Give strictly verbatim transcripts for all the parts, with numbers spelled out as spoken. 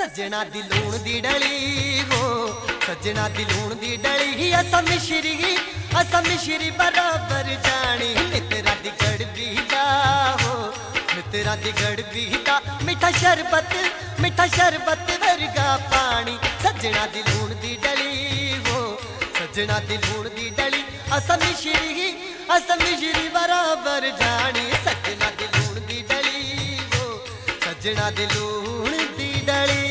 सजना दी लूण दी डली हो सजना दी लूण दी डली ही असा मिश्री असा मिश्री बराबर जानी मित्रा दी गड़बी दा हो मित्रा दी गड़बी दा मीठा शरबत मीठा शरबत वर्गा पानी सजना दी लूण दी डली हो सजना दी लूण दी डली असा मिश्री असा मिश्री बराबर जानी सजना दी लूण दी डली हो सजना दी लूण दी डली।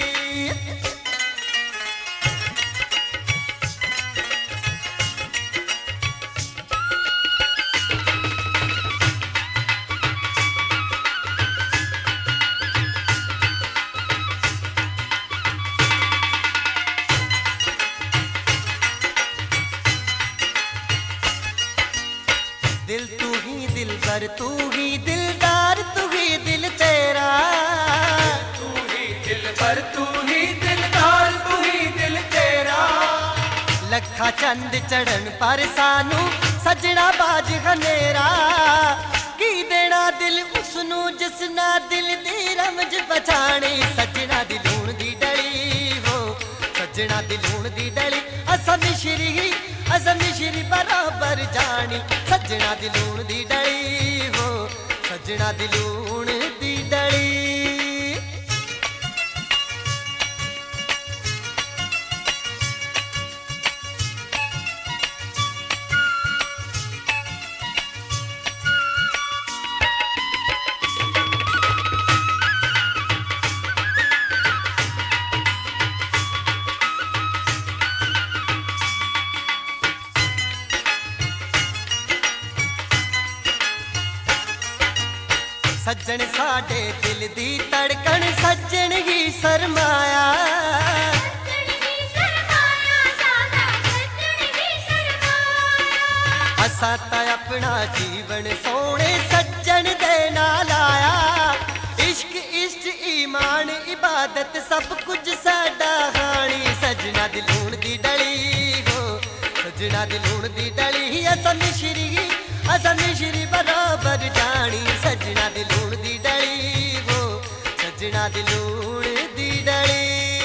दिल तू ही दिलबर तू ही दिलदार तू ही दिल तेरा तू ही दिलबर तू ही दिलदार तू ही दिल तेरा लखा चंद चढ़न पर सानू सजना बाज हनेरा की देना दिल उसनू जिसना दिल दी रमज पछाणी सजना दी लूण दी डली हो सजना दी लूण दी डली असा मिश्री असा मिश्री बराबर जानी सजना दी लूण दी डली हो सजना दी लूण दी डली। सज्जन साडे दिल दी धड़कन सज्जन ही सरमाया असा ता अपना जीवन सोने सज्जन दे नाल आया इश्क इश्क ईमान इबादत सब कुछ साडा हानी सजना दी लूण दी डली हो सजना दी लूण दी डली असा मिश्री असा मिश्री बराबर जानी सजना दी लूण दी डली हो सजना दी लूण दी डली।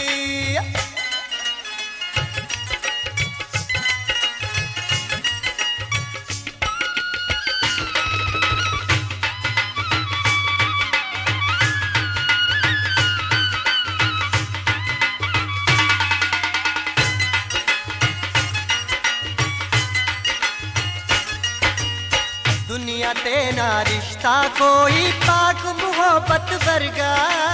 दुनिया ते ना रिश्ता कोई पाक मोहब्बत वर्गा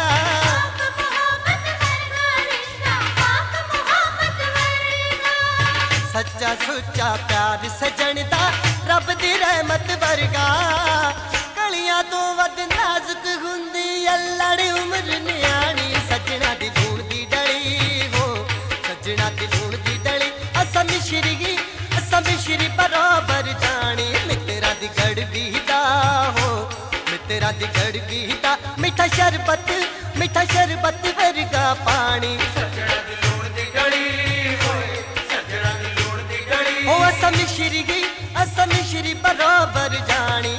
सच्चा सुच्चा प्यार सजन दा रब दी रहमत वर्गा कलियां तो वध नाजुक हुंदी अल्लड़ उम्र न्याणी सजना दी लूण दी डली हो सजना दी लूण दी डली असा मिश्री असा मिश्री बराबर जानी मित्रा दी गड़बी दा हो मित्रा दी गड़बी दा मीठा शरबत मीठा शरबत वर्गा पानी सजना दी लूण दी डली होए सजना दी लूण दी डली हो असा मिश्री गई असा मिश्री बराबर जानी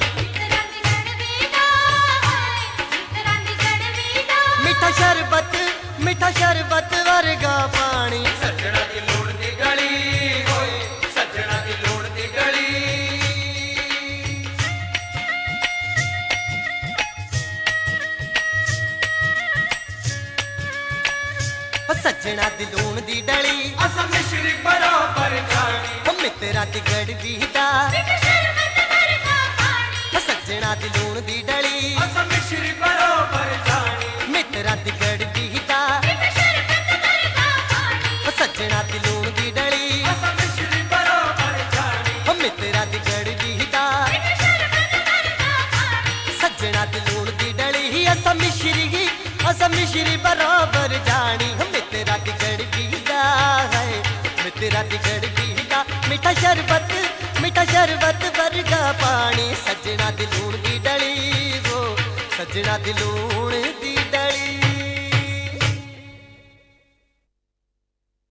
मीठा शरबत मीठा शरबत वर्गा पानी सजना दी लूण दी डली होए सजना दी लूण दी डली। सजना दी लूण दी डली असा मिश्री बराबर जानी हो मित्रा दी गड़बी दा सजना दी लूण दी डली असा मिश्री बराबर जानी मित्रा दी गड़बी दा सजना दी लूण दी डली असा मिश्री बराबर जानी हो मित्रा दी गड़बी दा सजना दी लूण दी डली असा मिश्री असा मिश्री बराबर जानी हो मित्रा दी गड़बी दा है मित्रा दी गड़बी दा मीठा शरबत मीठा शरबत वर्गा पानी सजना दी लूण दी डली हो सजना दी लूण दी